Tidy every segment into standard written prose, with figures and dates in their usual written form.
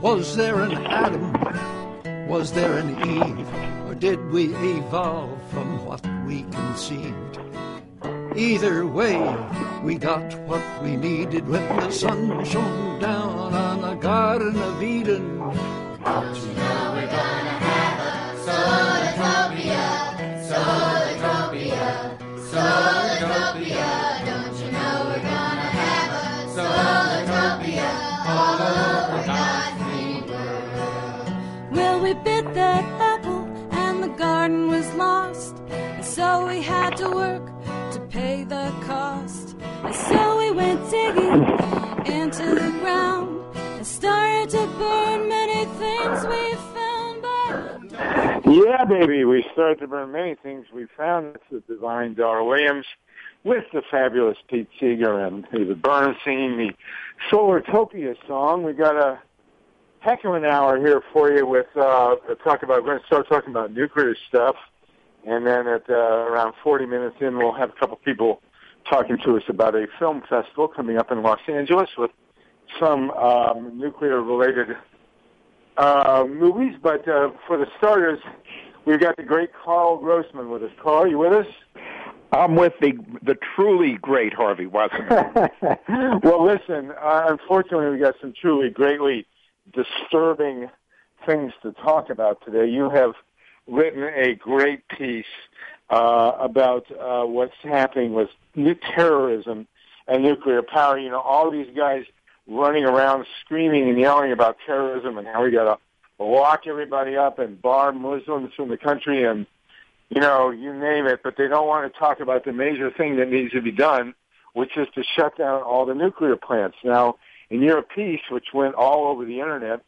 Was there an Adam? Was there an Eve? Or did we evolve from what we conceived? Either way, we got what we needed when the sun shone down on the Garden of Eden. Don't you know we're gonna have a solartopia, solartopia, solartopia. Don't you know we're gonna have a solartopia all over God's green world. Well, we bit that apple and the garden was lost, and so we had to work to pay the cost. And so we went digging into the ground and started to burn many things we found. Yeah, baby, we started to burn many things we found. It's the divine Dara Williams with the fabulous Pete Seeger and David Byrne singing the Solartopia song. We got a heck of an hour here for you with we're going to start talking about nuclear stuff. And then at around 40 minutes in, we'll have a couple people talking to us about a film festival coming up in Los Angeles with some nuclear-related movies. But for the starters, we've got the great Carl Grossman with us. Carl, you with us? I'm with the truly great Harvey Watson. Well, listen, unfortunately, we got some truly greatly disturbing things to talk about today. You have written a great piece about what's happening with terrorism and nuclear power. You know, all these guys running around screaming and yelling about terrorism and how we got to lock everybody up and bar Muslims from the country and, you know, you name it. But they don't want to talk about the major thing that needs to be done, which is to shut down all the nuclear plants. Now, in your piece, which went all over the Internet,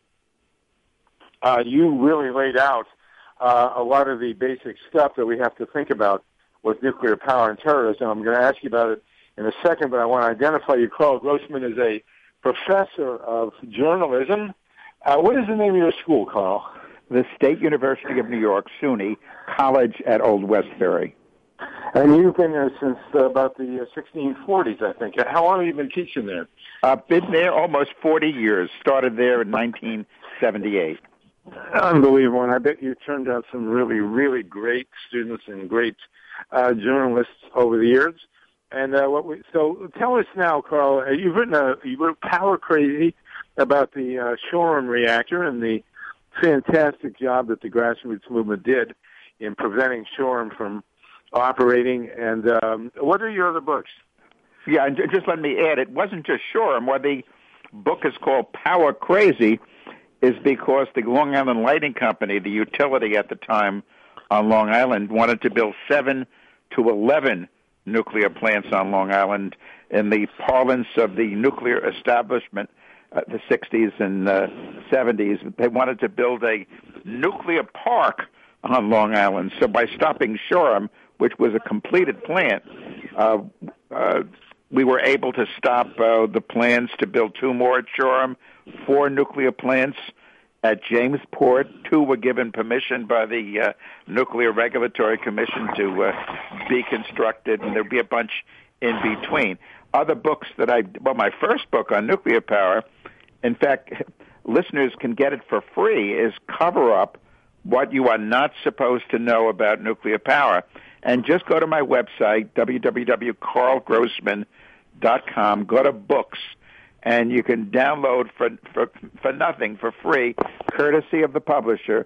you really laid out a lot of the basic stuff that we have to think about with nuclear power and terrorism. I'm going to ask you about it in a second, but I want to identify you. Carl Grossman is a professor of journalism. What is the name of your school, Carl? The State University of New York, SUNY College at Old Westbury. And you've been there since about the 1640s, I think. How long have you been teaching there? I've been there almost 40 years. Started there in 1978. Unbelievable, and I bet you turned out some really, really great students and great journalists over the years. And so tell us now, Carl. You wrote Power Crazy about the Shoreham reactor and the fantastic job that the grassroots movement did in preventing Shoreham from operating. And what are your other books? Yeah, and just let me add, it wasn't just Shoreham. Why the book is called Power Crazy is because the Long Island Lighting Company, the utility at the time on Long Island, wanted to build 7 to 11 nuclear plants on Long Island in the parlance of the nuclear establishment, the 60s and 70s. They wanted to build a nuclear park on Long Island. So by stopping Shoreham, which was a completed plant, we were able to stop the plans to build 2 more at Shoreham, 4 nuclear plants at Jamesport. 2 were given permission by the Nuclear Regulatory Commission to be constructed, and there'll be a bunch in between. Other books that my first book on nuclear power, in fact, listeners can get it for free, is Cover Up, What You Are Not Supposed to Know About Nuclear Power. And just go to my website, www.carlgrossman.com, go to books, and you can download for nothing, for free, courtesy of the publisher.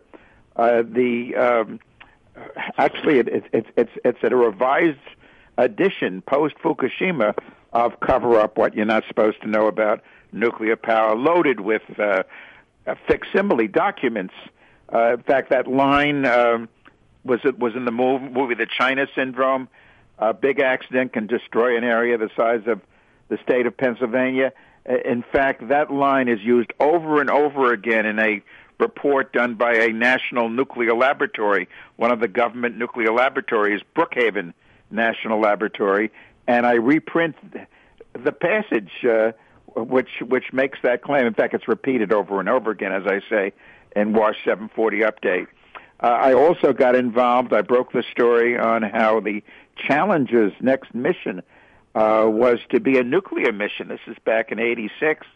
Actually, it's a revised edition post Fukushima of Cover Up: What You're Not Supposed to Know About Nuclear Power, loaded with facsimile documents. In fact, that line was in the movie The China Syndrome. A big accident can destroy an area the size of the state of Pennsylvania. In fact, that line is used over and over again in a report done by a national nuclear laboratory, one of the government nuclear laboratories, Brookhaven National Laboratory, and I reprint the passage which makes that claim. In fact, it's repeated over and over again, as I say, in WASH 740 Update. I also got involved. I broke the story on how the Challenger's next mission was to be a nuclear mission. This is back in '86.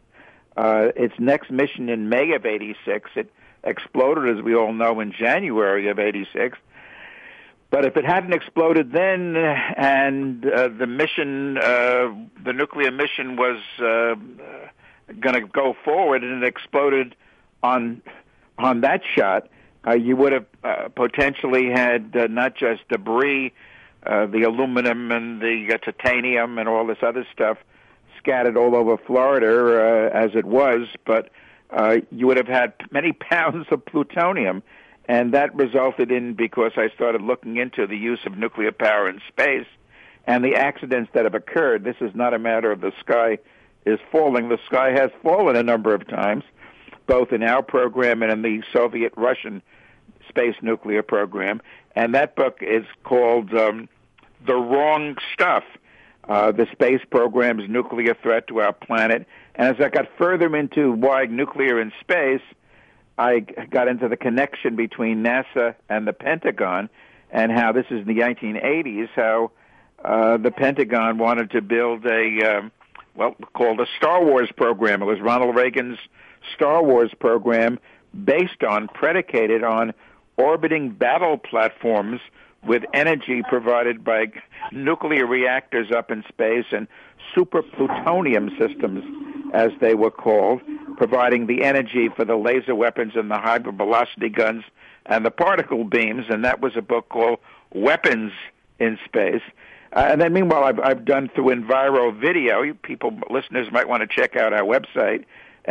its next mission in May of 86. It exploded, as we all know, in January of 86. But if it hadn't exploded then, and the mission, the nuclear mission was going to go forward, and it exploded on that shot, you would have potentially had not just debris, the aluminum and the titanium and all this other stuff scattered all over Florida as it was, but you would have had many pounds of plutonium. And that resulted in, because I started looking into the use of nuclear power in space and the accidents that have occurred. This is not a matter of the sky is falling. The sky has fallen a number of times, both in our program and in the Soviet-Russian space nuclear program. And that book is called The Wrong Stuff, the space program's nuclear threat to our planet. And as I got further into why nuclear in space, I got into the connection between NASA and the Pentagon, and how this is in the 1980s, how the Pentagon wanted to build called a Star Wars program. It was Ronald Reagan's Star Wars program, predicated on orbiting battle platforms with energy provided by nuclear reactors up in space and super plutonium systems, as they were called, providing the energy for the laser weapons and the hypervelocity guns and the particle beams. And that was a book called Weapons in Space. And then meanwhile, I've done through Enviro Video. Listeners might want to check out our website,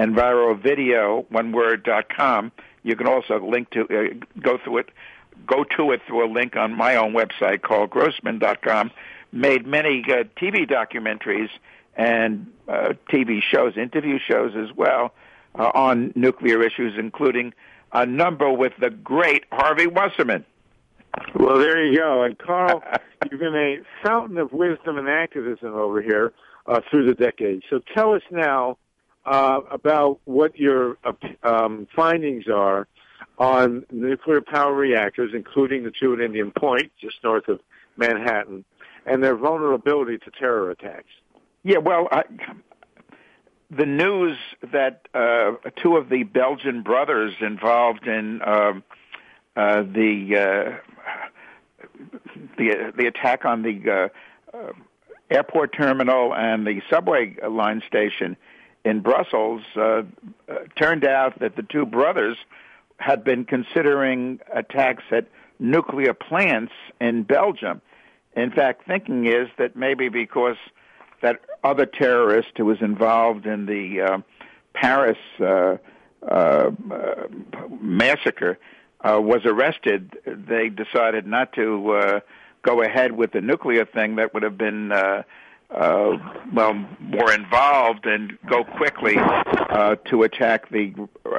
EnviroVideo.com. You can also go to it through a link on my own website called Grossman.com. Made many TV documentaries and TV shows, interview shows as well, on nuclear issues, including a number with the great Harvey Wasserman. Well, there you go. And Carl, you've been a fountain of wisdom and activism over here through the decades. So tell us now about what your findings are on nuclear power reactors, including the two at Indian Point, just north of Manhattan, and their vulnerability to terror attacks. Yeah, well, the news that two of the Belgian brothers involved in the attack on the airport terminal and the subway line station in Brussels, turned out that the two brothers had been considering attacks at nuclear plants in Belgium. In fact, thinking is that maybe because that other terrorist who was involved in the Paris massacre was arrested, they decided not to go ahead with the nuclear thing. That would have been more involved and go quickly to attack the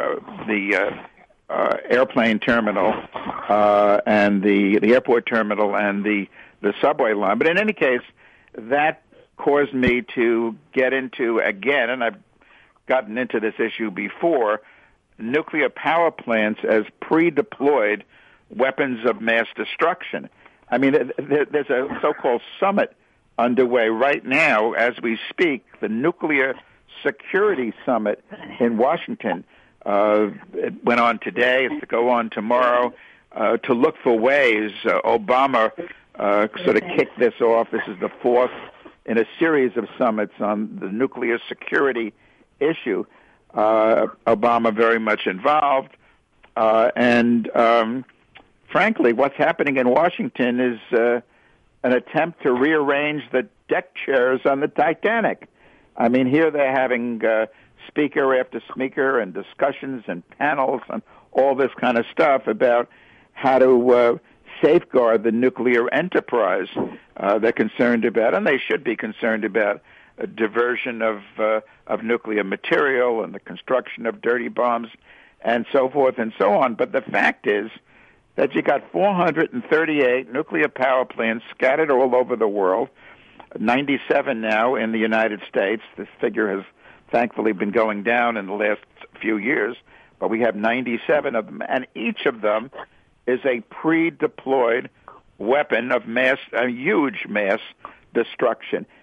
airplane terminal and the airport terminal and the subway line. But in any case, that caused me to get into, again, and I've gotten into this issue before, nuclear power plants as pre-deployed weapons of mass destruction. I mean, there's a so-called summit underway right now as we speak, the Nuclear Security Summit in Washington. It went on today, it's to go on tomorrow, to look for ways. Obama sort of kicked this off. This is the fourth in a series of summits on the nuclear security issue. Obama very much involved. And frankly, what's happening in Washington is an attempt to rearrange the deck chairs on the Titanic. I mean, here they're having speaker after speaker and discussions and panels and all this kind of stuff about how to safeguard the nuclear enterprise. They're concerned about, and they should be concerned about, a diversion of nuclear material and the construction of dirty bombs and so forth and so on. But the fact is that you got 438 nuclear power plants scattered all over the world, 97 now in the United States. This figure has thankfully been going down in the last few years, but we have 97 of them, and each of them is a pre-deployed weapon of mass, a huge mass destruction.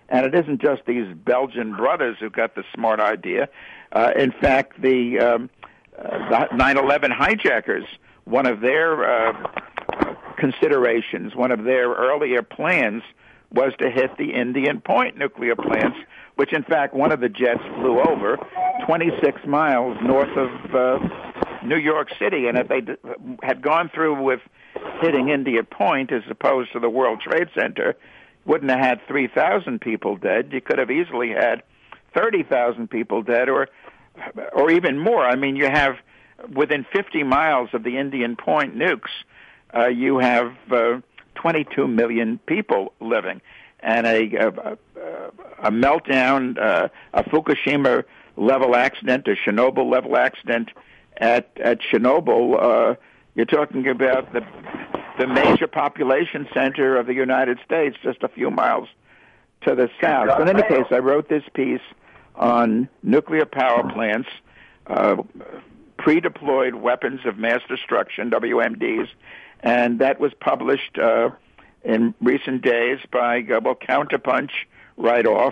And it isn't just these Belgian brothers who got the smart idea. In fact, the 9/11 hijackers, one of their considerations, one of their earlier plans was to hit the Indian Point nuclear plants, which in fact one of the jets flew over 26 miles north of New York City. And if they had gone through with hitting Indian Point as opposed to the World Trade Center, wouldn't have had 3,000 people dead. You could have easily had 30,000 people dead or even more. I mean, you have within 50 miles of the Indian Point nukes, you have 22 million people living, and a meltdown, a Fukushima-level accident, a Chernobyl-level accident at Chernobyl. You're talking about the major population center of the United States, just a few miles to the south. But in any case, I wrote this piece on nuclear power plants, pre-deployed weapons of mass destruction, WMDs, and that was published in recent days by Counterpunch right off,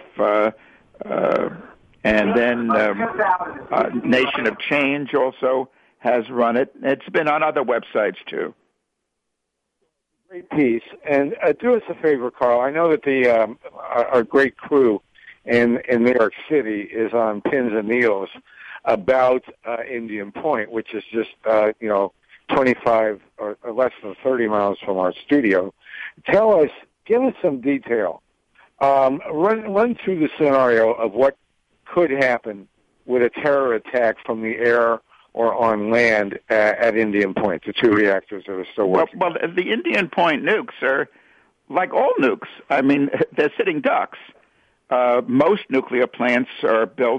and then Nation of Change also has run it. It's been on other websites too. Great piece. And do us a favor, Carl. I know that our great crew in New York City is on pins and needles about Indian Point, which is just 25 or less than 30 miles from our studio. Give us some detail. Run through the scenario of what could happen with a terror attack from the air or on land at Indian Point, the two reactors that are still working. Well, the Indian Point nukes are like all nukes. I mean, they're sitting ducks. Most nuclear plants are built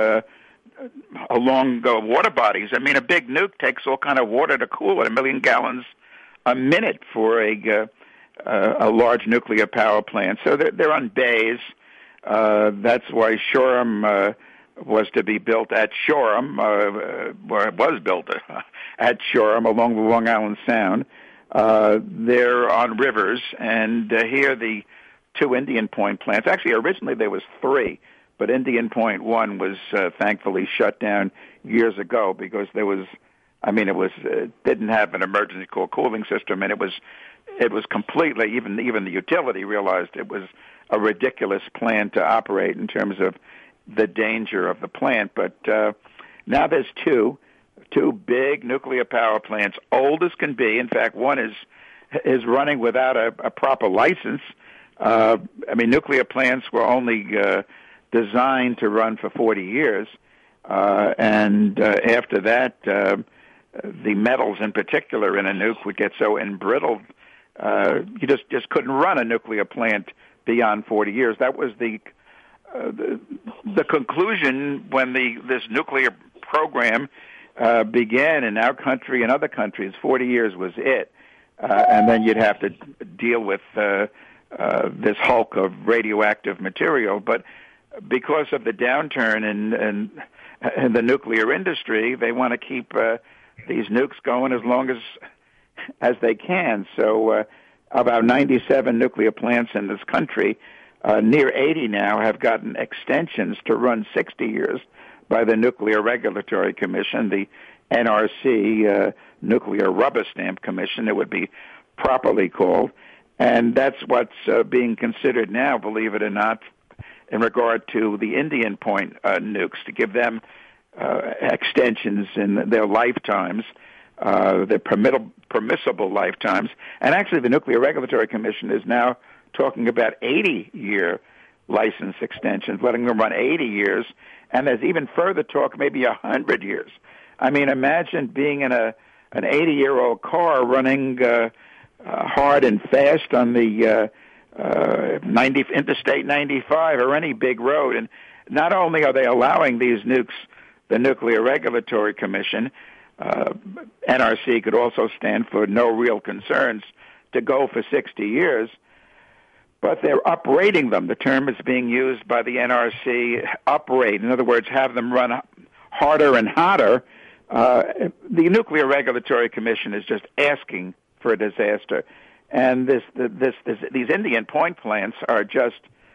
along water bodies. I mean, a big nuke takes all kind of water to cool it, 1 million gallons a minute for a large nuclear power plant. So they're on bays. That's why Shoreham was to be built at Shoreham, where it was built at Shoreham along the Long Island Sound. They're on rivers, and here the two Indian Point plants. Actually, originally there was 3, but Indian Point 1 was thankfully shut down years ago because it didn't have an emergency core cooling system, and it was completely, even the utility realized it was a ridiculous plan to operate in terms of the danger of the plant. But now there's two big nuclear power plants, old as can be. In fact, one is running without a proper license. Nuclear plants were only designed to run for 40 years, and after that, the metals in particular in a nuke would get so embrittled, you just couldn't run a nuclear plant beyond 40 years. That was the conclusion when this nuclear program began in our country and other countries. 40 years was it, and then you'd have to deal with this hulk of radioactive material. But because of the downturn in the nuclear industry, they want to keep these nukes going as long as they can. So about 97 nuclear plants in this country, near 80 now, have gotten extensions to run 60 years by the Nuclear Regulatory Commission, the NRC, Nuclear Rubber Stamp Commission, it would be properly called. And that's what's being considered now, believe it or not, in regard to the Indian Point nukes, to give them extensions in their lifetimes, their permissible lifetimes. And actually, the Nuclear Regulatory Commission is now talking about 80-year license extensions, letting them run 80 years, and there's even further talk, maybe 100 years. I mean, imagine being in an 80-year-old car running hard and fast on the Interstate 95 or any big road. And not only are they allowing these nukes, the Nuclear Regulatory Commission, NRC could also stand for no real concerns, to go for 60 years, but they're uprating them. The term is being used by the NRC, uprate. In other words, have them run harder and hotter. The Nuclear Regulatory Commission is just asking for a disaster. And these Indian Point plants are just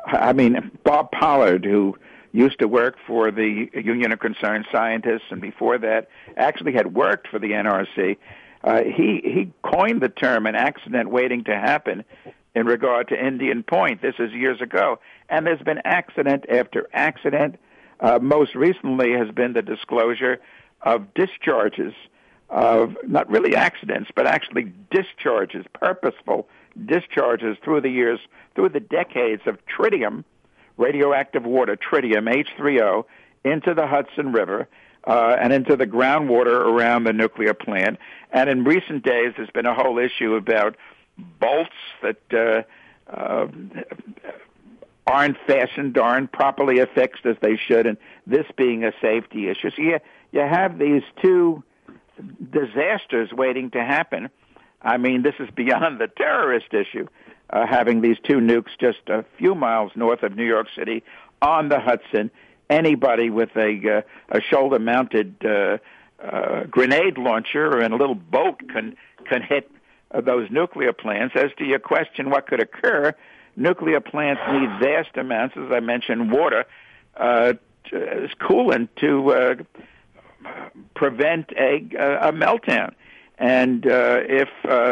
Bob Pollard, who used to work for the Union of Concerned Scientists, and before that actually had worked for the NRC, he coined the term an accident waiting to happen in regard to Indian Point. This is years ago. And there's been accident after accident. Most recently has been the disclosure of discharges of not really accidents, but actually discharges, purposeful discharges through the years, through the decades of tritium, radioactive water, tritium, H3O, into the Hudson River and into the groundwater around the nuclear plant. And in recent days, there's been a whole issue about bolts that aren't fastened, aren't properly affixed as they should, and this being a safety issue. So you have these two disasters waiting to happen. I mean, this is beyond the terrorist issue, having these two nukes just a few miles north of New York City on the Hudson. Anybody with a shoulder-mounted grenade launcher and a little boat can hit those nuclear plants. As to your question, what could occur, nuclear plants need vast amounts, as I mentioned, water as coolant to prevent a meltdown. And if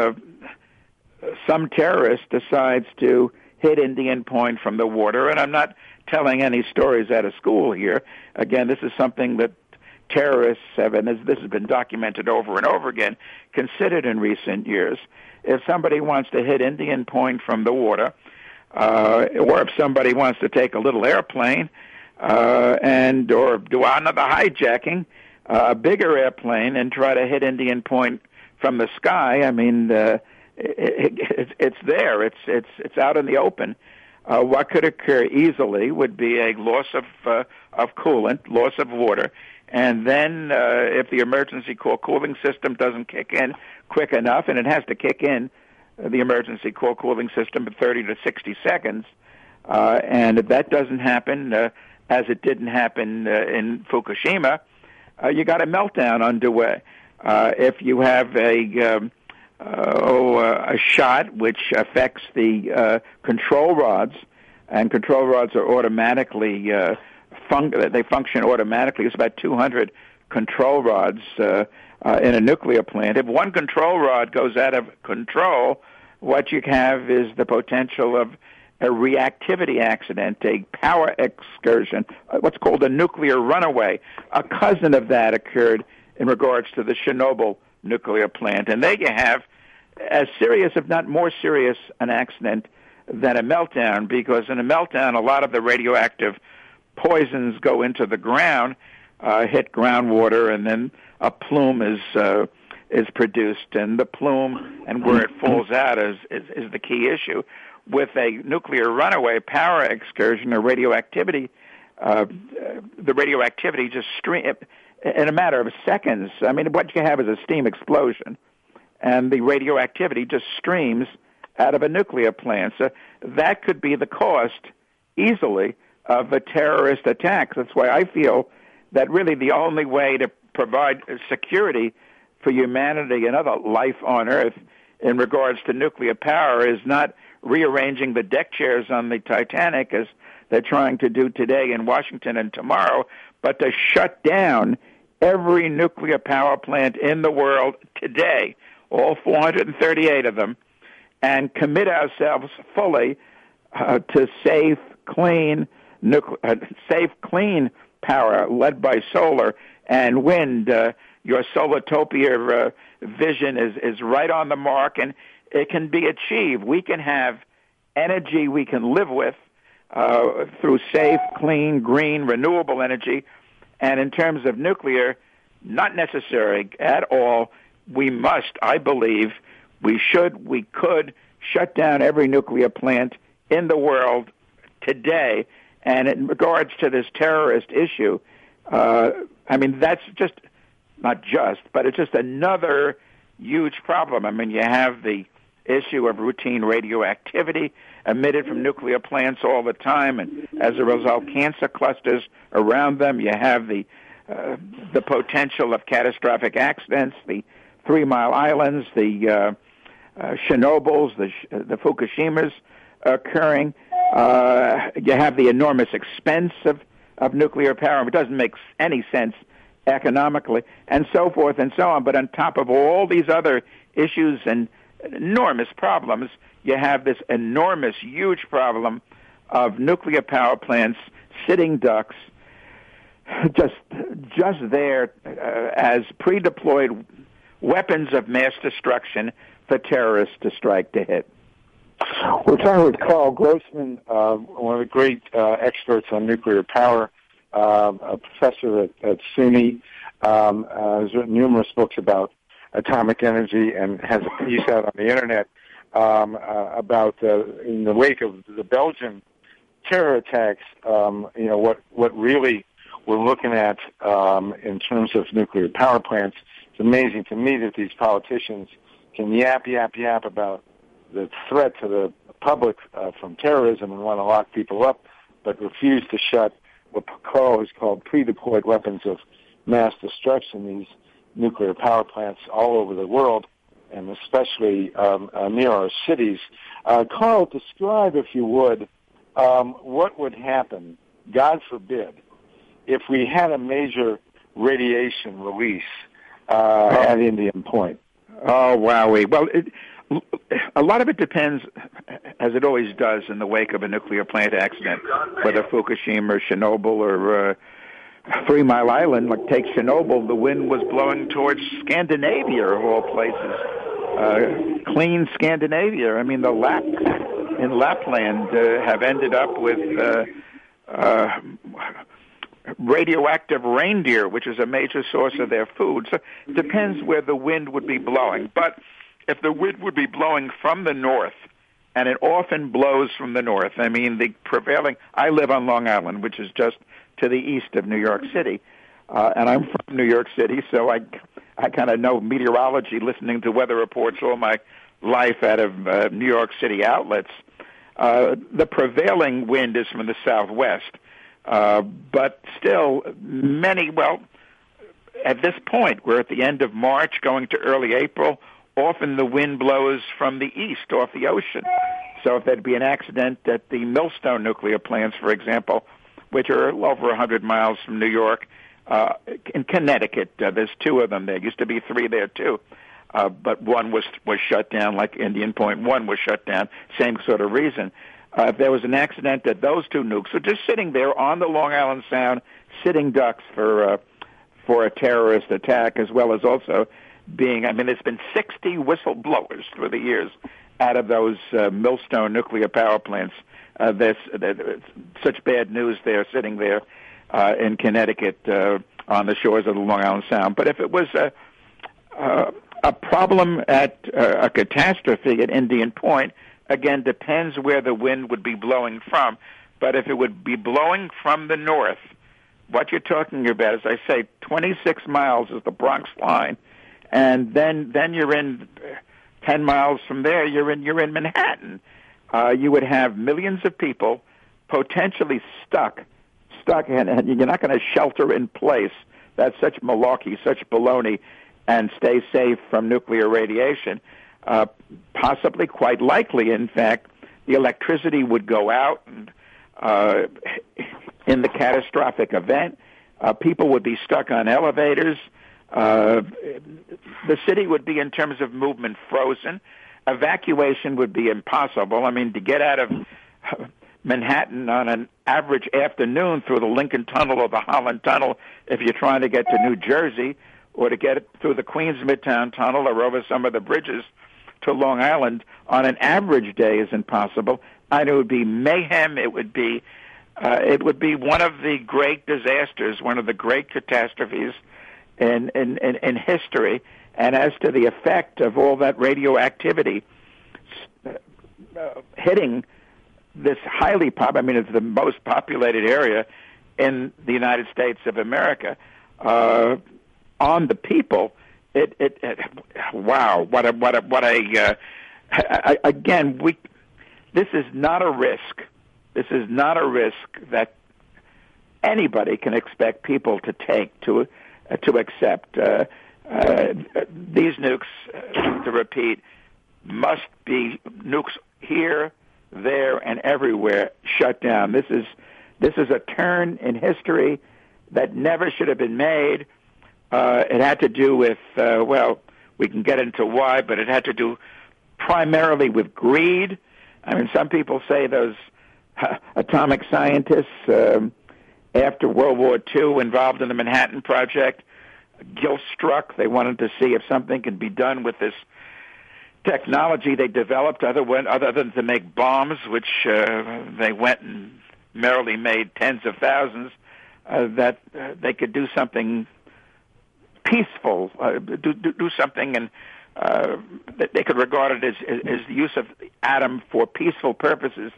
some terrorist decides to hit Indian Point from the water, and I'm not telling any stories out of school here. Again, this is something that terrorists have, and this has been documented over and over again, considered in recent years. If somebody wants to hit Indian Point from the water, or if somebody wants to take a little airplane or do another hijacking, a bigger airplane, and try to hit Indian Point from the sky, I mean, it's there. It's out in the open. What could occur easily would be a loss of coolant, loss of water, and then if the emergency core cooling system doesn't kick in quick enough, and it has to kick in, the emergency core cooling system in 30 to 60 seconds, and if that doesn't happen, as it didn't happen in Fukushima, you got a meltdown underway. If you have a shot which affects the control rods, and control rods are automatically they function automatically. It's about 200 control rods in a nuclear plant. If one control rod goes out of control, what you have is the potential of a reactivity accident, a power excursion, what's called a nuclear runaway. A cousin of that occurred in regards to the Chernobyl nuclear plant. And there you have as serious, if not more serious, an accident than a meltdown, because in a meltdown, a lot of the radioactive poisons go into the ground, hit groundwater, and then a plume is produced. And the plume and where it falls out is the key issue. With a nuclear runaway, power excursion, or radioactivity, the radioactivity just in a matter of seconds. I mean, what you have is a steam explosion, and the radioactivity just streams out of a nuclear plant. So that could be the cost, easily, of a terrorist attack. That's why I feel that really the only way to provide security for humanity and other life on Earth in regards to nuclear power is not rearranging the deck chairs on the Titanic, as they're trying to do today in Washington and tomorrow, but to shut down every nuclear power plant in the world today, all 438 of them, and commit ourselves fully to safe, clean power led by solar and wind. Your Solartopia vision is right on the mark, and it can be achieved. We can have energy we can live with through safe, clean, green, renewable energy. And in terms of nuclear, not necessary at all. We must, I believe, we could shut down every nuclear plant in the world today. And in regards to this terrorist issue, I mean, that's just, not just, but it's just another huge problem. I mean, you have the issue of routine radioactivity emitted from nuclear plants all the time, and as a result, cancer clusters around them. You have the potential of catastrophic accidents, the 3 Mile Islands, the Chernobyls, the Fukushimas occurring. You have the enormous expense of nuclear power. It doesn't make any sense economically, and so forth and so on. But on top of all these other issues and enormous problems, you have this enormous, huge problem of nuclear power plants, sitting ducks, just there as pre-deployed weapons of mass destruction for terrorists to strike, to hit. We're talking with Carl Grossman, one of the great experts on nuclear power, a professor at SUNY, has written numerous books about atomic energy and has a piece out on the internet about, in the wake of the Belgian terror attacks, what really we're looking at in terms of nuclear power plants. It's amazing to me that these politicians can yap about the threat to the public from terrorism and want to lock people up, but refuse to shut what Carl has called pre-deployed weapons of mass destruction, these nuclear power plants all over the world, and especially near our cities. Carl, describe, if you would, what would happen, God forbid, if we had a major radiation release at Indian Point. Oh, wowee. Well, a lot of it depends, as it always does in the wake of a nuclear plant accident, whether Fukushima or Chernobyl or 3 Mile Island. Like, take Chernobyl, the wind was blowing towards Scandinavia, of all places. Clean Scandinavia. I mean, the Lapps in Lapland have ended up with radioactive reindeer, which is a major source of their food. So it depends where the wind would be blowing. But if the wind would be blowing from the north, and it often blows from the north, I mean, the prevailing... I live on Long Island, which is just to the east of New York City, and I'm from New York City, so I kind of know meteorology, listening to weather reports all my life out of New York City outlets. The prevailing wind is from the southwest, but still at this point, we're at the end of March, going to early April, often the wind blows from the east off the ocean. So if there'd be an accident at the Millstone nuclear plants, for example, which are over 100 miles from New York, in Connecticut, there's 2 of them. There used to be 3 there, too. But one was shut down, like Indian Point 1 was shut down, same sort of reason. If there was an accident at those 2 nukes, so just sitting there on the Long Island Sound, sitting ducks for a terrorist attack, as well as also there's been 60 whistleblowers through the years out of those Millstone nuclear power plants. There's such bad news there, sitting there in Connecticut on the shores of the Long Island Sound. But if it was a problem at a catastrophe at Indian Point, again, depends where the wind would be blowing from. But if it would be blowing from the north, what you're talking about, as I say, 26 miles is the Bronx line, and then you're in 10 miles from there, you're in Manhattan. You would have millions of people potentially stuck, and you're not going to shelter in place. That's such malarkey, such baloney, and stay safe from nuclear radiation. Possibly, quite likely, in fact, the electricity would go out, and in the catastrophic event, people would be stuck on elevators. The city would be, in terms of movement, frozen. Evacuation would be impossible. I mean, to get out of Manhattan on an average afternoon through the Lincoln Tunnel or the Holland Tunnel, if you're trying to get to New Jersey, or to get through the Queens Midtown Tunnel or over some of the bridges to Long Island on an average day is impossible. And it would be mayhem. It would be one of the great disasters, one of the great catastrophes in history. And as to the effect of all that radioactivity hitting this highly it's the most populated area in the United States of America, on the people, wow, again, this is not a risk. This is not a risk that anybody can expect people to take, to accept. These nukes, to repeat, must be nukes here there, and everywhere shut down. This is a turn in history that never should have been made. It had to do with, we can get into why, but it had to do primarily with greed. I mean, some people say those atomic scientists after World War II involved in the Manhattan Project, guilt-struck. They wanted to see if something could be done with this technology they developed other than to make bombs, which they went and merrily made tens of thousands, that they could do something peaceful, do something, and that they could regard it as the use of the atom for peaceful purposes.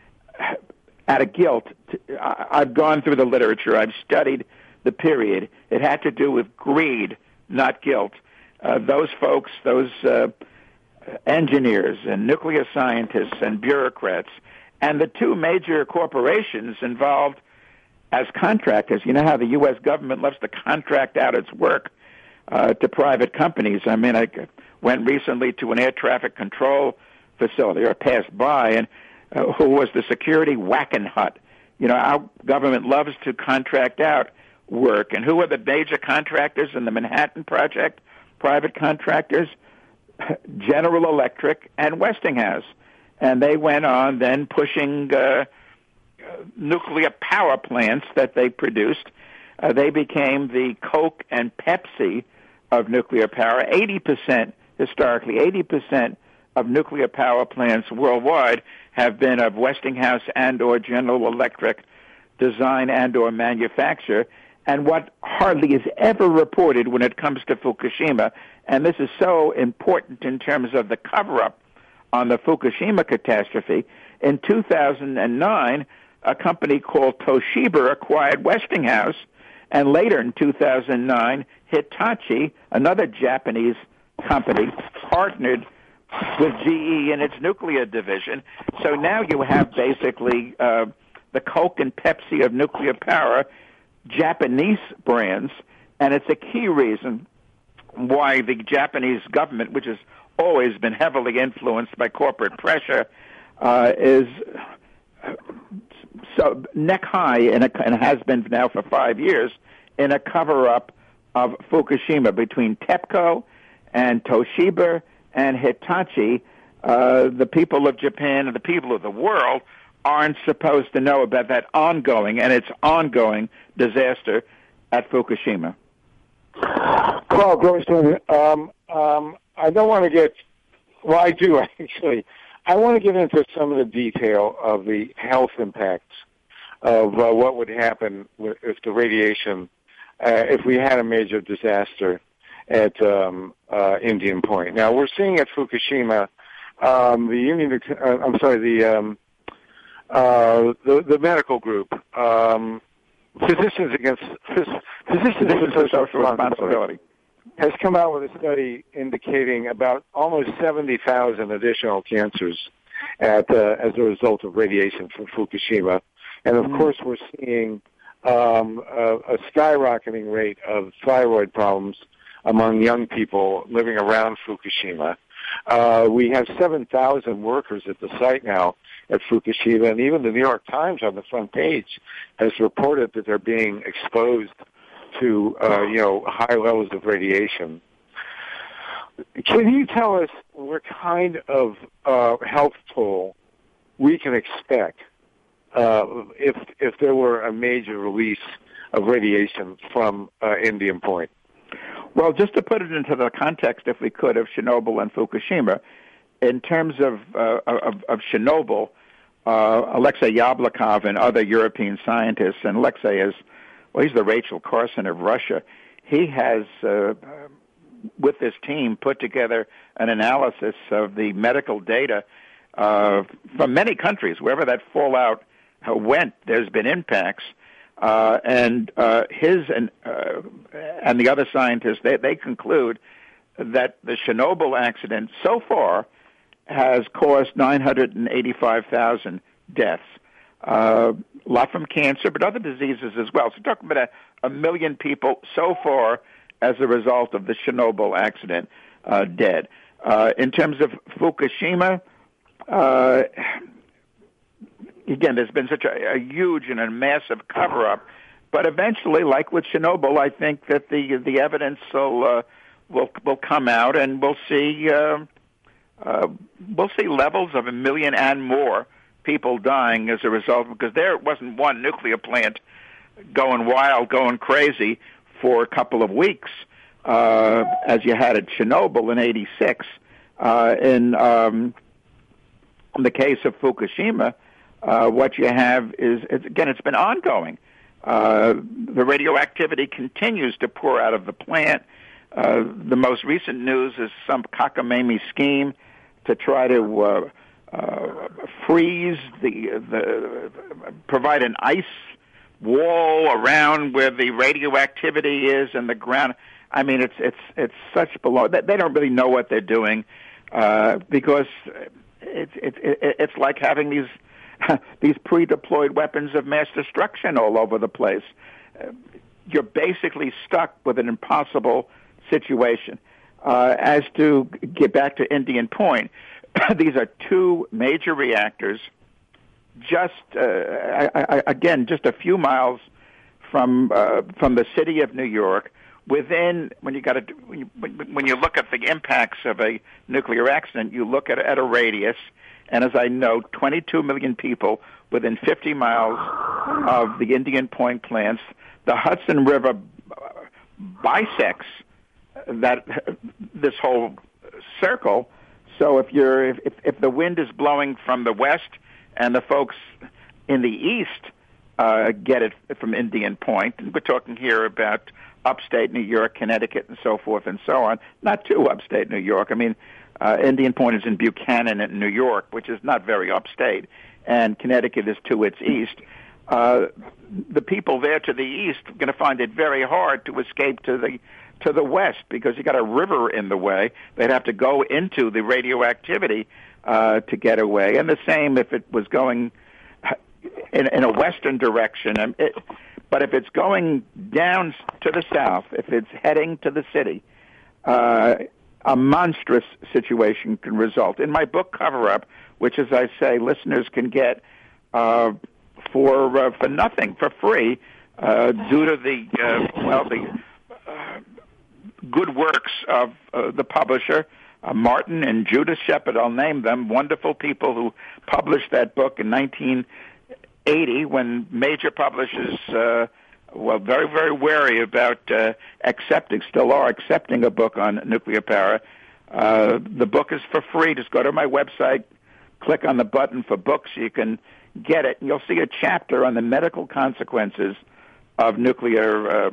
Out of guilt, I've gone through the literature. I've studied the period. It had to do with greed, not guilt. Those folks, those engineers and nuclear scientists and bureaucrats, and the two major corporations involved as contractors. You know how the U.S. government loves to contract out its work to private companies. I mean, I went recently to an air traffic control facility, or passed by, and who was the security Wackenhut. You know, our government loves to contract out work. And who are the major contractors in the Manhattan Project? Private contractors? General Electric and Westinghouse. And they went on then pushing nuclear power plants that they produced. They became the Coke and Pepsi of nuclear power. 80%, historically, 80% of nuclear power plants worldwide have been of Westinghouse and or General Electric design and or manufacture. And what hardly is ever reported when it comes to Fukushima, and this is so important in terms of the cover-up on the Fukushima catastrophe, in 2009, a company called Toshiba acquired Westinghouse, and later in 2009, Hitachi, another Japanese company, partnered with GE in its nuclear division. So now you have basically the Coke and Pepsi of nuclear power, Japanese brands, and it's a key reason why the Japanese government, which has always been heavily influenced by corporate pressure, is so neck high, and has been now for 5 years, in a cover-up of Fukushima between TEPCO and Toshiba and Hitachi. The people of Japan and the people of the world aren't supposed to know about that ongoing, and it's ongoing, disaster at Fukushima. Carl Grossman, I don't want to get, well, I do actually. I want to get into some of the detail of the health impacts of what would happen if the radiation, if we had a major disaster at Indian Point. Now, we're seeing at Fukushima, the medical group, Physicians Against Social Responsibility, has come out with a study indicating about almost 70,000 additional cancers as a result of radiation from Fukushima. And, of course, we're seeing a skyrocketing rate of thyroid problems among young people living around Fukushima. We have 7,000 workers at the site now at Fukushima, and even the New York Times on the front page has reported that they're being exposed to, high levels of radiation. Can you tell us what kind of health toll we can expect if there were a major release of radiation from Indian Point? Well, just to put it into the context, if we could, of Chernobyl and Fukushima, in terms of Chernobyl, Alexei Yablokov and other European scientists, and Alexei is, well, he's the Rachel Carson of Russia. He has, with this team, put together an analysis of the medical data from many countries. Wherever that fallout went, there's been impacts. And his and the other scientists, they conclude that the Chernobyl accident so far has caused 985,000 deaths. A lot from cancer, but other diseases as well. So we're talking about a million people so far as a result of the Chernobyl accident dead. In terms of Fukushima, again, there's been such a huge and a massive cover-up. But eventually, like with Chernobyl, I think that the evidence will come out, and we'll see levels of 1 million and more people dying as a result, because there wasn't one nuclear plant going wild, going crazy for a couple of weeks, as you had at Chernobyl in '86. In the case of Fukushima, what you have is, it's been ongoing. The radioactivity continues to pour out of the plant. The most recent news is some cockamamie scheme to try to freeze provide an ice wall around where the radioactivity is and the ground. I mean, it's such below. They don't really know what they're doing, because it's like having these pre-deployed weapons of mass destruction all over the place. You're basically stuck with an impossible situation. As to get back to Indian Point, these are two major reactors, just just a few miles from the city of New York. When you look at the impacts of a nuclear accident, you look at a radius, and as I know, 22 million people within 50 miles of the Indian Point plants. The Hudson River bisects this whole circle. So if the wind is blowing from the west and the folks in the east get it from Indian Point, and we're talking here about upstate New York, Connecticut, and so forth and so on. Not too upstate New York. I mean, Indian Point is in Buchanan in New York, which is not very upstate, and Connecticut is to its east. The people there to the east are going to find it very hard to escape to the west, because you got a river in the way. They'd have to go into the radioactivity to get away. And the same if it was going in a western direction. But if it's going down to the south, if it's heading to the city, a monstrous situation can result. In my book, Cover Up, which, as I say, listeners can get for nothing, for free, due to the good works of the publisher, Martin and Judith Shepard, I'll name them, wonderful people who published that book in 1980 when major publishers were very, very wary about still are accepting a book on nuclear power. The book is for free. Just go to my website, click on the button for books. You can get it, and you'll see a chapter on the medical consequences of nuclear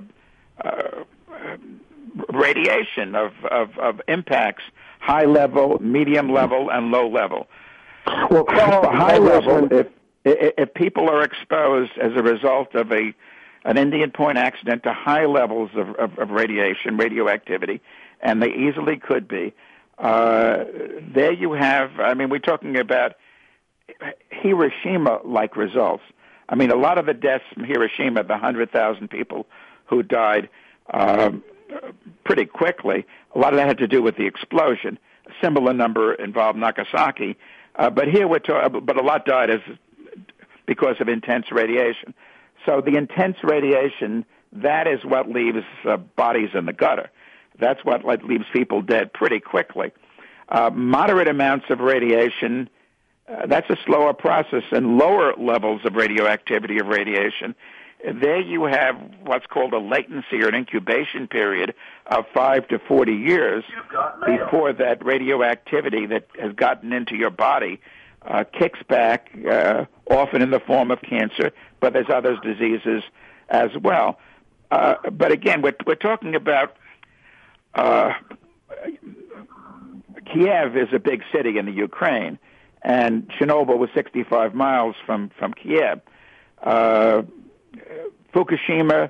radiation, of impacts, high level, medium level, and low level. Well, the high level, if people are exposed as a result of an Indian Point accident to high levels of radiation, radioactivity, and they easily could be, there you have, I mean, we're talking about Hiroshima-like results. I mean, a lot of the deaths from Hiroshima, the 100,000 people who died pretty quickly, a lot of that had to do with the explosion. A similar number involved Nagasaki. But here but a lot died because of intense radiation. So the intense radiation, that is what leaves bodies in the gutter. That's what leaves people dead pretty quickly. Moderate amounts of radiation, that's a slower process, and lower levels of radioactivity of radiation. There you have what's called a latency or an incubation period of 5 to 40 years before that radioactivity that has gotten into your body kicks back, often in the form of cancer, but there's other diseases as well. But again, we're talking about Kiev is a big city in the Ukraine, and Chernobyl was 65 miles from Kiev. Fukushima,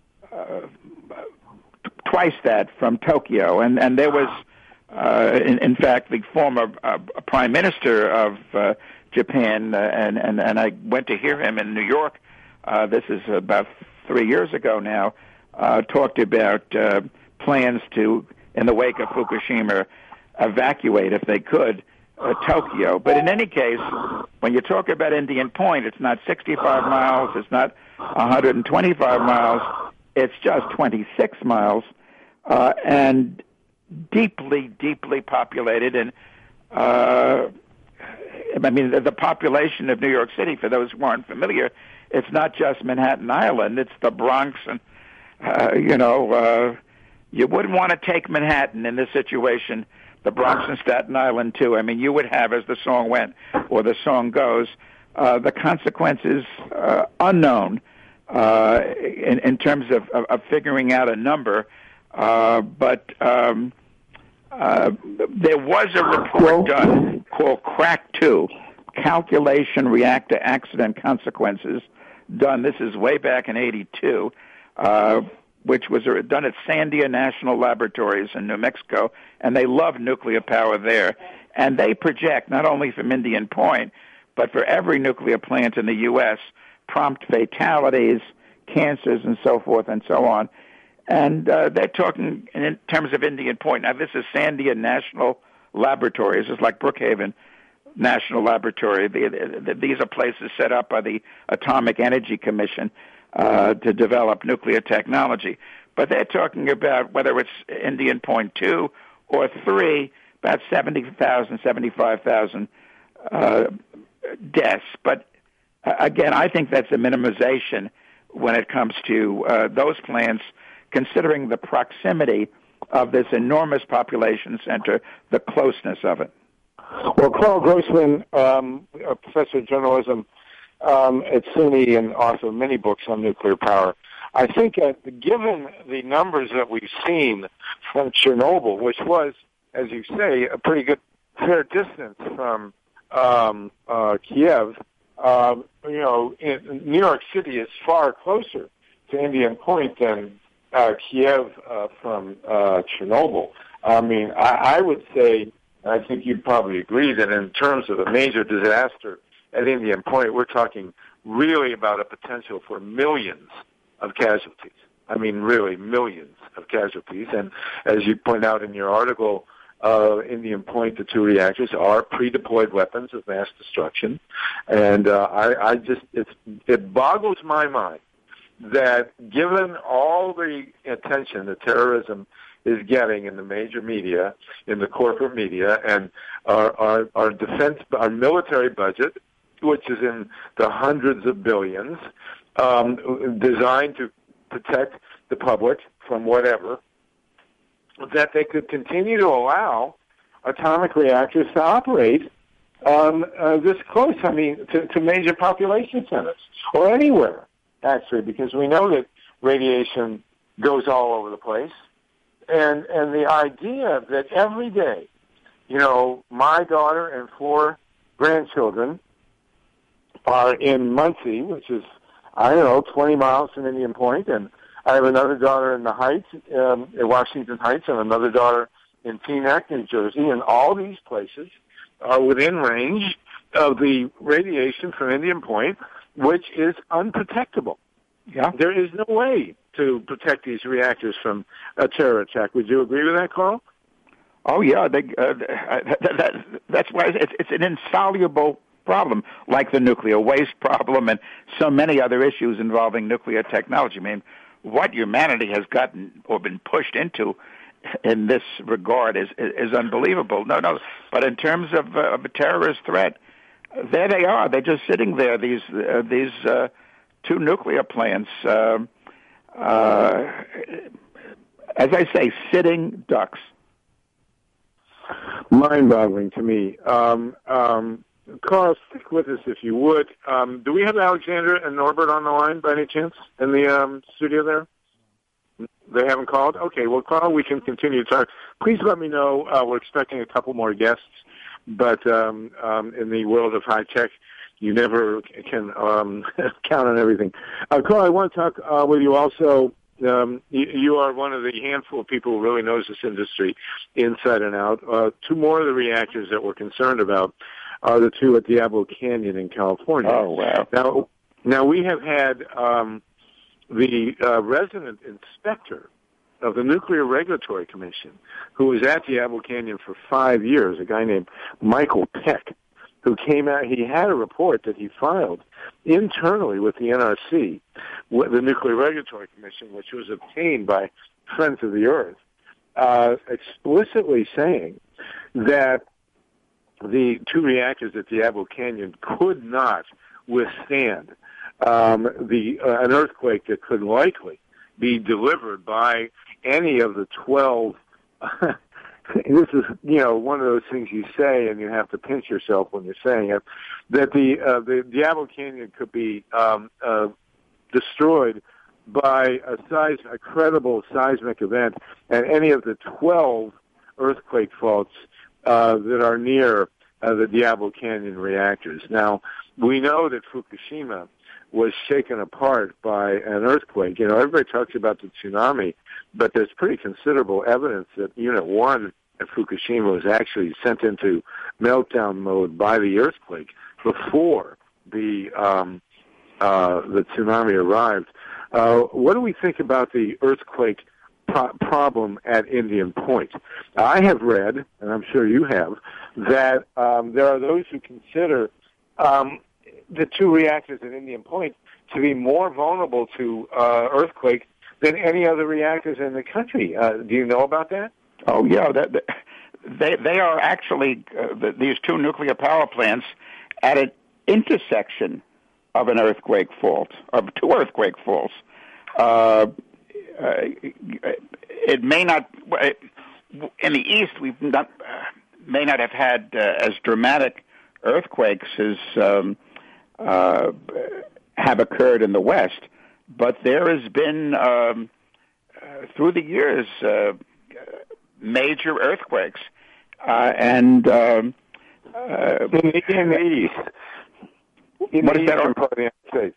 twice that from Tokyo, and there was, in fact, the former prime minister of Japan, and I went to hear him in New York. This is about 3 years ago now. Talked about plans to, in the wake of Fukushima, evacuate, if they could, Tokyo. But in any case, when you talk about Indian Point, it's not 65 miles, it's not 125 miles, it's just 26 miles, and deeply, deeply populated. And I mean, the population of New York City, for those who aren't familiar, it's not just Manhattan Island, it's the Bronx, and you wouldn't want to take Manhattan in this situation. The Bronx and Staten Island, too. I mean, you would have, as the song went, or the song goes, the consequences unknown in terms of figuring out a number. But there was a report done called Crack 2, Calculation Reactor Accident Consequences, done, this is way back in 82, which was done at Sandia National Laboratories in New Mexico, and they love nuclear power there. And they project, not only from Indian Point, but for every nuclear plant in the U.S., prompt fatalities, cancers, and so forth and so on. And they're talking in terms of Indian Point. Now, this is Sandia National Laboratories. It's like Brookhaven National Laboratory. These are places set up by the Atomic Energy Commission to develop nuclear technology. But they're talking about whether it's Indian Point 2 or 3, about 70,000, 75,000 deaths. But again, I think that's a minimization when it comes to those plants, considering the proximity of this enormous population center, the closeness of it. Well, Carl Grossman, a professor of journalism at SUNY and author of many books on nuclear power, I think given the numbers that we've seen from Chernobyl, which was, as you say, a pretty good fair distance from Kiev, New York City is far closer to Indian Point than Kiev from Chernobyl. I mean, I would say, I think you'd probably agree, that in terms of a major disaster at Indian Point, we're talking really about a potential for millions of casualties. I mean, really millions of casualties. And as you point out in your article, Indian Point, the 2 reactors are pre-deployed weapons of mass destruction. And it boggles my mind that given all the attention that terrorism is getting in the major media, in the corporate media, and our defense, our military budget, which is in the hundreds of billions, designed to protect the public from whatever, that they could continue to allow atomic reactors to operate this close, I mean, to major population centers, or anywhere, actually, because we know that radiation goes all over the place. And the idea that every day, my daughter and 4 grandchildren are in Muncie, which is, 20 miles from Indian Point, and I have another daughter in the Heights, in Washington Heights, and another daughter in Teaneck, New Jersey, and all these places are within range of the radiation from Indian Point, which is unprotectable. Yeah. There is no way to protect these reactors from a terror attack. Would you agree with that, Carl? Oh, yeah. That's why it's an insoluble problem, like the nuclear waste problem and so many other issues involving nuclear technology. I mean, what humanity has gotten or been pushed into in this regard is unbelievable. No. But in terms of a terrorist threat, there they are. They're just sitting there, these 2 nuclear plants, as I say, sitting ducks. Mind-boggling to me. Carl, stick with us if you would. Do we have Alexander and Norbert on the line by any chance in the studio there? They haven't called? Okay, well, Carl, we can continue to talk. Please let me know. We're expecting a couple more guests, but in the world of high-tech, you never can count on everything. Carl, I want to talk with you also. You are one of the handful of people who really knows this industry inside and out. 2 more of the reactors that we're concerned about are the 2 at Diablo Canyon in California. Oh, wow. Now we have had the resident inspector of the Nuclear Regulatory Commission, who was at Diablo Canyon for 5 years, a guy named Michael Peck, who came out. He had a report that he filed internally with the NRC, with the Nuclear Regulatory Commission, which was obtained by Friends of the Earth, explicitly saying that the two reactors at Diablo Canyon could not withstand an earthquake that could likely be delivered by any of the 12. This is, one of those things you say, and you have to pinch yourself when you're saying it, that the Diablo Canyon could be destroyed by a credible seismic event at any of the 12 earthquake faults that are near the Diablo Canyon reactors. Now, we know that Fukushima was shaken apart by an earthquake. Everybody talks about the tsunami, but there's pretty considerable evidence that Unit 1 at Fukushima was actually sent into meltdown mode by the earthquake before the tsunami arrived. What do we think about the earthquake problem at Indian Point? I have read, and I'm sure you have, that there are those who consider the two reactors at Indian Point to be more vulnerable to earthquake than any other reactors in the country. Do you know about that? Oh, yeah. They are actually, these two nuclear power plants, at an intersection of an earthquake fault, of two earthquake faults. It may not, in the east, we may not have had as dramatic earthquakes as have occurred in the West, but there has been, through the years, major earthquakes. And in the east. What is that? Part of the United States.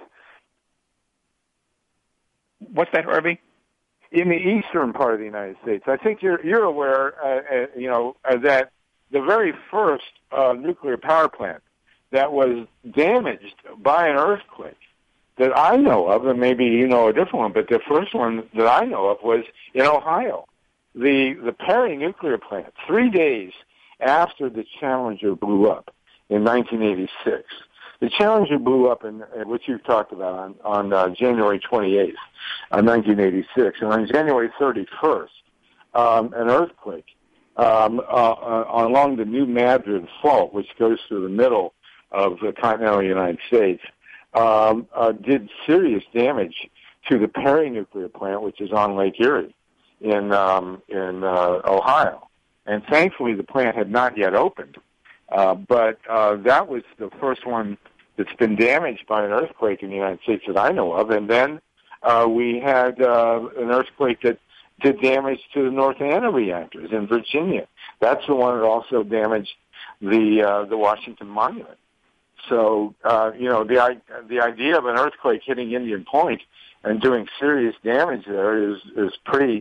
What's that, Harvey? In the eastern part of the United States. I think you're aware, that the very first nuclear power plant that was damaged by an earthquake that I know of, and maybe you know a different one, but the first one that I know of was in Ohio. The Perry nuclear plant, 3 days after the Challenger blew up in 1986. The Challenger blew up, which you've talked about, on January 28th, 1986. And on January 31st, an earthquake along the New Madrid Fault, which goes through the middle of the continental United States, did serious damage to the Perry nuclear plant, which is on Lake Erie in Ohio. And thankfully, the plant had not yet opened. But that was the first one that's been damaged by an earthquake in the United States that I know of. And then we had an earthquake that did damage to the North Anna reactors in Virginia. That's the one that also damaged the Washington Monument. So, the idea of an earthquake hitting Indian Point and doing serious damage there is pretty,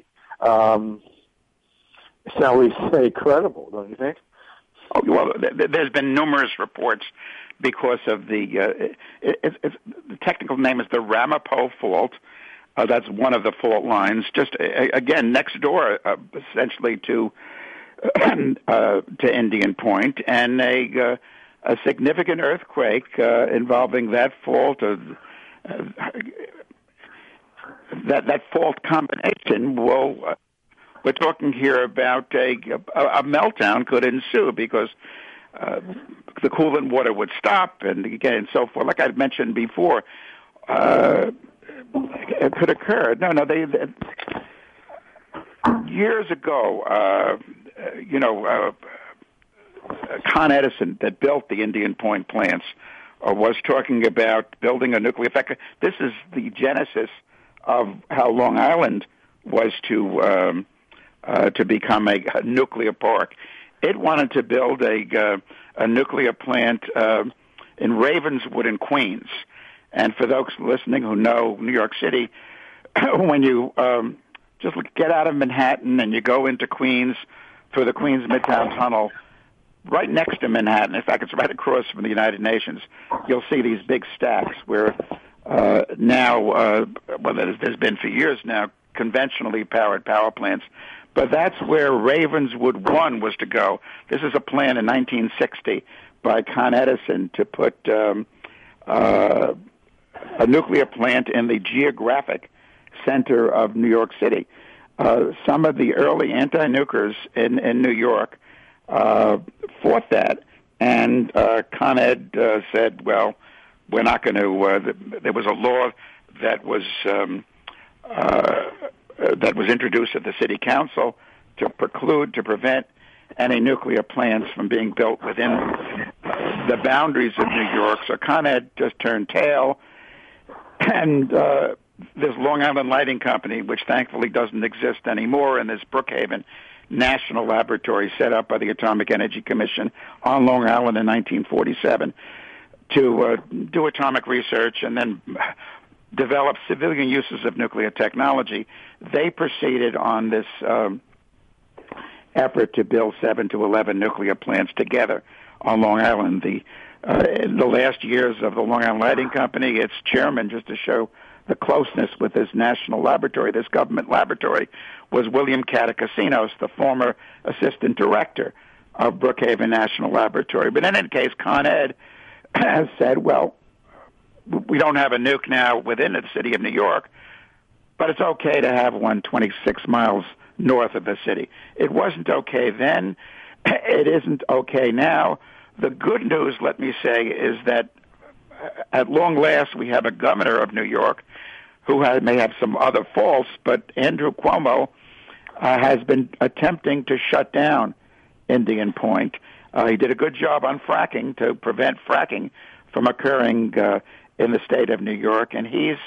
shall we say, credible, don't you think? Oh, well, there's been numerous reports because of the technical name is the Ramapo Fault. That's one of the fault lines, just again next door, essentially to Indian Point, and a significant earthquake involving that fault. That fault combination will. We're talking here about a meltdown could ensue because the coolant water would stop, and again, and so forth. Like I mentioned before, it could occur. No, they years ago, Con Edison that built the Indian Point plants was talking about building a nuclear. In fact, this is the genesis of how Long Island was to become a nuclear park. It wanted to build a nuclear plant in Ravenswood in Queens. And for those listening who know New York City, when you just get out of Manhattan and you go into Queens through the Queens Midtown Tunnel, right next to Manhattan, in fact, it's right across from the United Nations, you'll see these big stacks where now, there's been for years now, conventionally powered power plants. But that's where Ravenswood 1 was to go. This is a plan in 1960 by Con Edison to put a nuclear plant in the geographic center of New York City. Some of the early anti-nukers in New York fought that, and Con Ed said, well, we're not going to... there was a law that was introduced at the city council to prevent any nuclear plants from being built within the boundaries of New York. So Con Ed just turned tail, and this Long Island Lighting Company, which thankfully doesn't exist anymore, and this Brookhaven National Laboratory set up by the Atomic Energy Commission on Long Island in 1947 to do atomic research and then develop civilian uses of nuclear technology. They proceeded on this effort to build 7 to 11 nuclear plants together on Long Island. In the last years of the Long Island Lighting Company, its chairman, just to show the closeness with this national laboratory, this government laboratory, was William Catacasinos, the former assistant director of Brookhaven National Laboratory. But in any case, Con Ed has said, well, we don't have a nuke now within the city of New York, but it's okay to have one 26 miles north of the city. It wasn't okay then. It isn't okay now. The good news, let me say, is that at long last we have a governor of New York who may have some other faults, but Andrew Cuomo has been attempting to shut down Indian Point. He did a good job on fracking to prevent fracking from occurring in the state of New York, and he's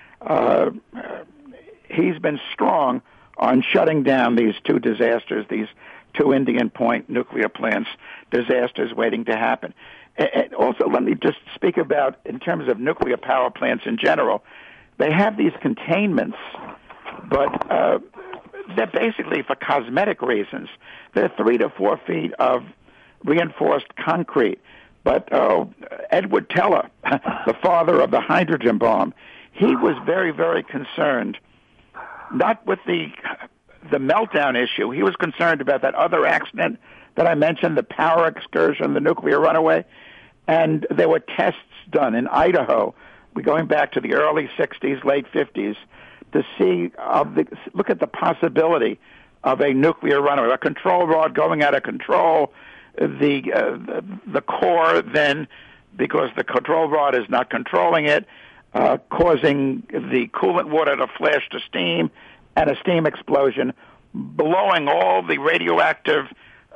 been strong on shutting down these two disasters, these two Indian Point nuclear plants, disasters waiting to happen. And also, let me just speak about, in terms of nuclear power plants in general, they have these containments, but they're basically for cosmetic reasons. They're 3 to 4 feet of reinforced concrete. But Edward Teller, the father of the hydrogen bomb, he was very, very concerned, not with the meltdown issue. He was concerned about that other accident that I mentioned, the power excursion, the nuclear runaway. And there were tests done in Idaho, going back to the early 60s, late 50s, to see, look at the possibility of a nuclear runaway, a control rod going out of control, the core then, because the control rod is not controlling it, causing the coolant water to flash to steam, and a steam explosion, blowing all the radioactive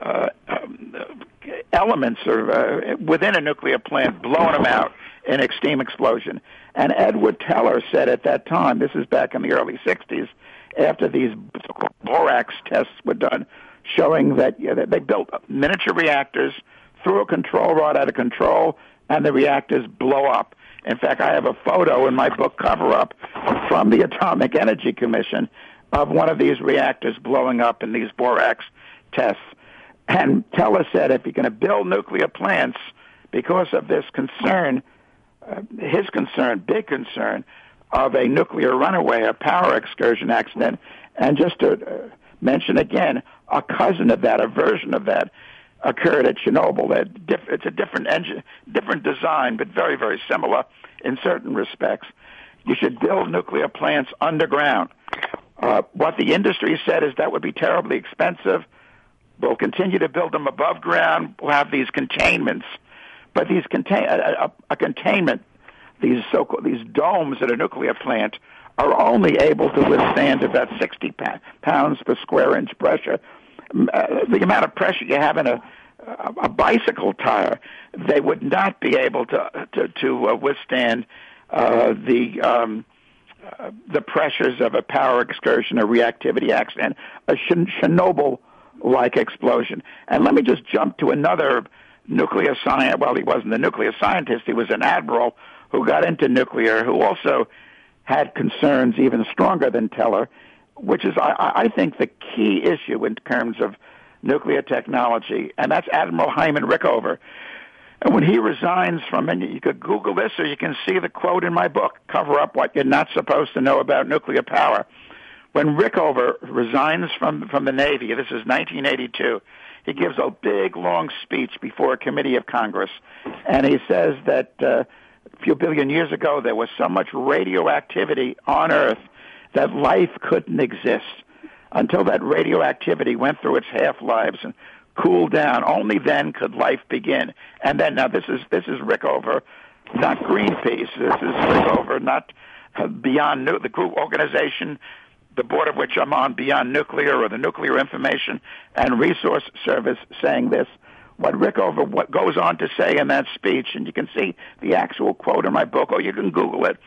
elements within a nuclear plant, blowing them out in a steam explosion. And Edward Teller said at that time, this is back in the early 60s, after these borax tests were done, showing that they built miniature reactors, threw a control rod out of control, and the reactors blow up. In fact, I have a photo in my book, Cover Up, from the Atomic Energy Commission of one of these reactors blowing up in these borax tests. And Teller said if you're going to build nuclear plants, because of this concern, his concern, big concern, of a nuclear runaway, a power excursion accident, and just to mention again, a cousin of that, a version of that, occurred at Chernobyl. It's a different engine, different design, but very, very similar in certain respects. You should build nuclear plants underground. What the industry said is that would be terribly expensive. We'll continue to build them above ground. We'll have these containments, but these containment, these domes at a nuclear plant are only able to withstand about 60 pounds per square inch pressure. The amount of pressure you have in a bicycle tire, they would not be able to withstand the pressures of a power excursion, a reactivity accident, a Chernobyl-like explosion. And let me just jump to another nuclear scientist. Well, he wasn't a nuclear scientist. He was an admiral who got into nuclear, who also had concerns even stronger than Teller, which is, I think, the key issue in terms of nuclear technology, and that's Admiral Hyman Rickover. And when he resigns from, and you could Google this or you can see the quote in my book, Cover Up What You're Not Supposed to Know About Nuclear Power. when Rickover resigns from the Navy, this is 1982, he gives a big, long speech before a committee of Congress, and he says that a few billion years ago there was so much radioactivity on Earth that life couldn't exist. Until that radioactivity went through its half-lives and cooled down, only then could life begin. And then, now this is Rickover, not Greenpeace. This is Rickover, not Beyond the group organization, the board of which I'm on, Beyond Nuclear, or the Nuclear Information and Resource Service, saying this. What Rickover goes on to say in that speech, and you can see the actual quote in my book, or you can Google it.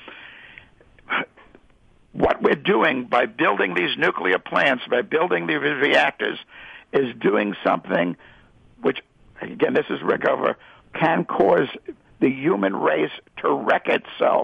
What we're doing by building these nuclear plants, by building these reactors, is doing something which, again, this is Rickover, can cause the human race to wreck itself.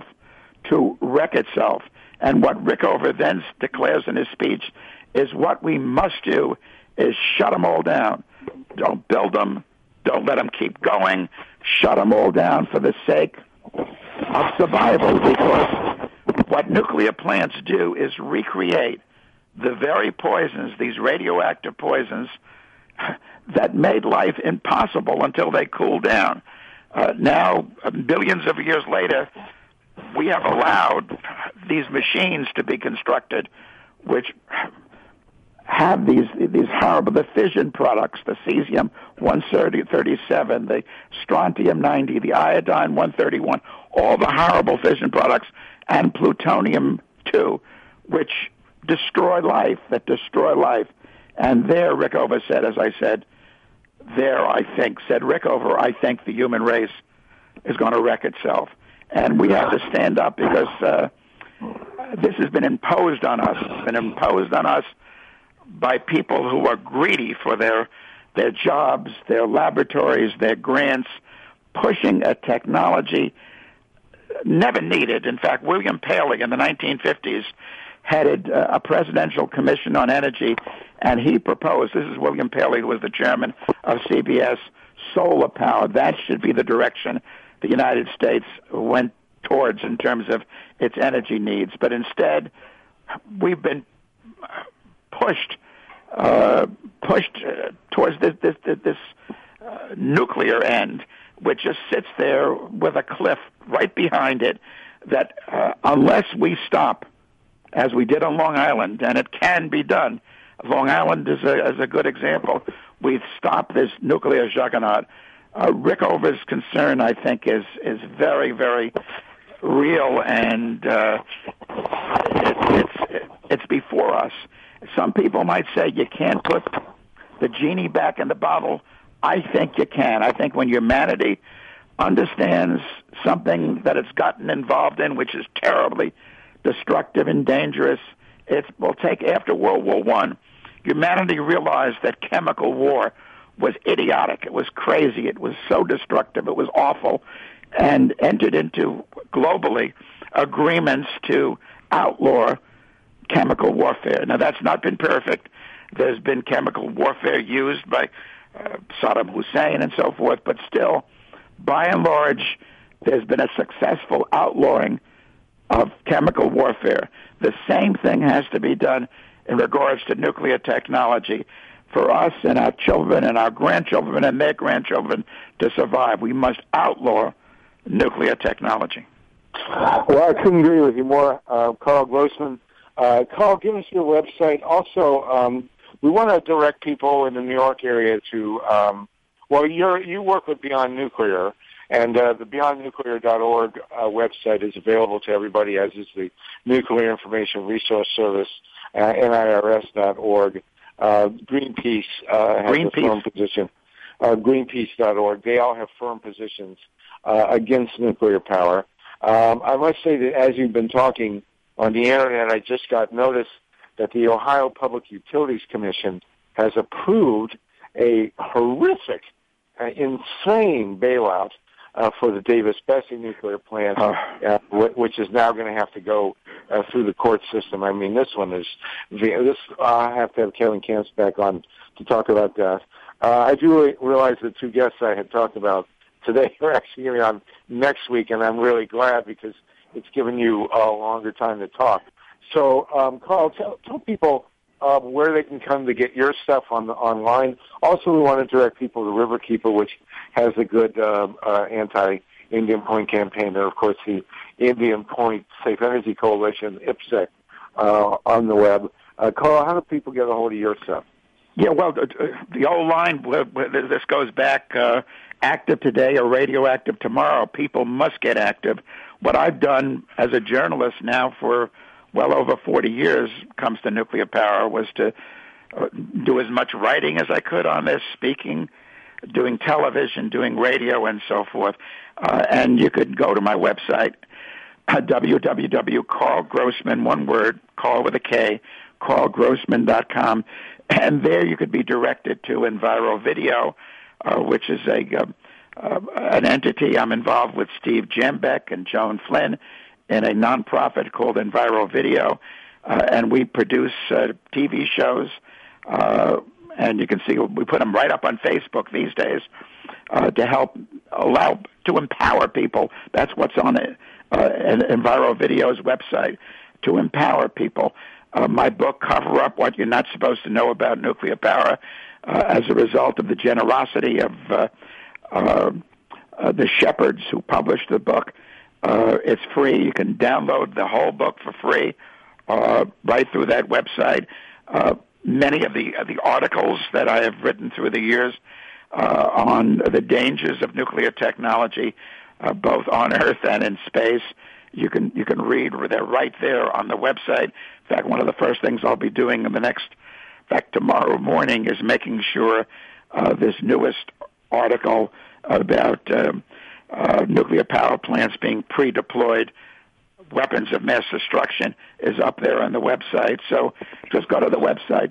And what Rickover then declares in his speech is what we must do is shut them all down. Don't build them. Don't let them keep going. Shut them all down for the sake of survival, because what nuclear plants do is recreate the very poisons, these radioactive poisons, that made life impossible until they cooled down. Now, billions of years later, we have allowed these machines to be constructed which have these horrible, the fission products, the cesium-137, the strontium-90, the iodine-131, all the horrible fission products, and plutonium-2, which destroy life. And there, Rickover said, as I said, said Rickover, I think the human race is going to wreck itself. And we have to stand up, because this has been imposed on us. It's been imposed on us by people who are greedy for their jobs, their laboratories, their grants, pushing a technology never needed. In fact, William Paley in the 1950s headed a presidential commission on energy, and he proposed, this is William Paley, who was the chairman of CBS, solar power. That should be the direction the United States went towards in terms of its energy needs. But instead, we've been pushed towards this nuclear end, which just sits there with a cliff right behind it, that unless we stop, as we did on Long Island, and it can be done. Long Island is a good example. We've stopped this nuclear juggernaut. Rickover's concern, I think, is very, very real, and it's before us. Some people might say you can't put the genie back in the bottle. I think you can. I think when humanity understands something that it's gotten involved in, which is terribly destructive and dangerous, we'll take after World War I. Humanity realized that chemical war was idiotic. It was crazy. It was so destructive. It was awful, and entered into globally agreements to outlaw chemical warfare. Now, that's not been perfect. There's been chemical warfare used by Saddam Hussein and so forth, but still, by and large, there's been a successful outlawing of chemical warfare. The same thing has to be done in regards to nuclear technology. For us and our children and our grandchildren and their grandchildren to survive, we must outlaw nuclear technology. Well, I couldn't agree with you more, Carl Grossman. Carl, give us your website. Also, we want to direct people in the New York area to, you work with Beyond Nuclear, and the BeyondNuclear.org website is available to everybody, as is the Nuclear Information Resource Service, NIRS.org. Greenpeace has a firm position. Greenpeace.org. They all have firm positions against nuclear power. I must say that as you've been talking on the Internet, I just got notice that the Ohio Public Utilities Commission has approved a horrific, insane bailout for the Davis-Besse nuclear plant, which is now going to have to go through the court system. I mean, this one is I have to have Kevin Camps back on to talk about that. I do realize the two guests I had talked about today are actually going to be on next week, and I'm really glad because it's given you a longer time to talk. So, Carl, tell people where they can come to get your stuff online. Also, we want to direct people to Riverkeeper, which has a good anti-Indian Point campaign. And, of course, the Indian Point Safe Energy Coalition, IPSEC, on the web. Carl, how do people get a hold of your stuff? Yeah, well, the old line, this goes back, active today or radioactive tomorrow. People must get active. What I've done as a journalist now for well over 40 years, comes to nuclear power, was to do as much writing as I could on this, speaking, doing television, doing radio, and so forth. And you could go to my website, www.carlgrossman, one word, Carl with a K, carlgrossman.com, and there you could be directed to Enviro Video, which is an entity. I'm involved with Steve Jembeck and Joan Flynn in a nonprofit called Enviro Video, and we produce TV shows, and you can see we put them right up on Facebook these days to empower people. That's what's on Enviro Video's website, to empower people. My book, Cover Up What You're Not Supposed to Know About Nuclear Power, as a result of the generosity of the Shepherds who published the book. It's free. You can download the whole book for free right through that website. Many of the articles that I have written through the years on the dangers of nuclear technology, both on Earth and in space, you can read. They're right there on the website. In fact, one of the first things I'll be doing tomorrow morning is making sure this newest article about nuclear power plants being pre-deployed weapons of mass destruction is up there on the website. So just go to the website,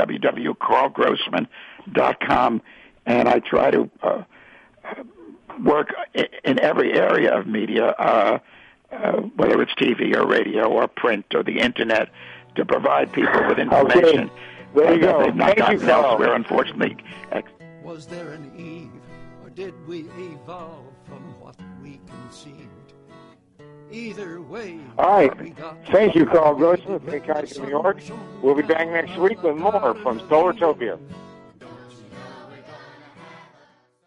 www.carlgrossman.com, and I try to work in every area of media, whether it's TV or radio or print or the Internet, to provide people with information. Okay. There you go. They've not gotten elsewhere, unfortunately. Was there an Eve, or did we evolve from what we conceived? Either way. All right. Thank you, Carl Grossman, Big Guys in New York. We'll be back next week with more from Solartopia.